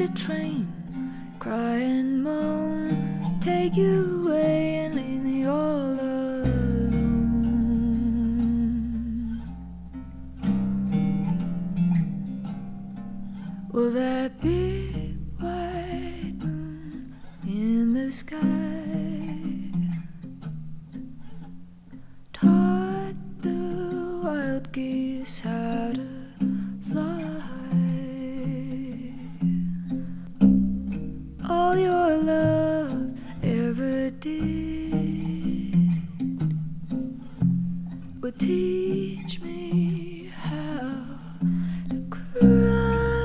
the train, cry and moan, take you away and leave me all alone. Will that big white moon in the sky taught the wild geese how to fly? All your love ever did would teach me how to cry.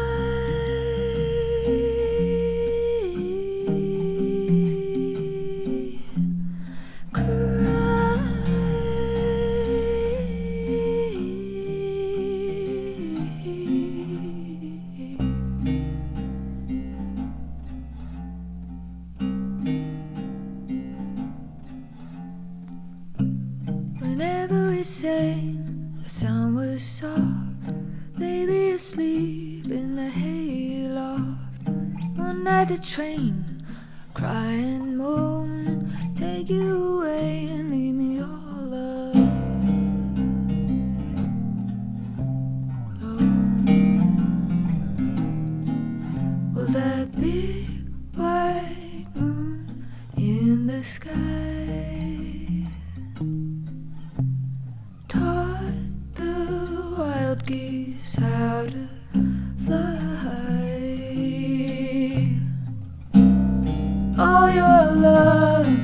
Whenever we sang, the sound was soft, baby asleep in the hayloft. One night the train, cry and moan, take you away and leave me all alone. Will that big white moon in the sky taught the wild geese how to fly? All your love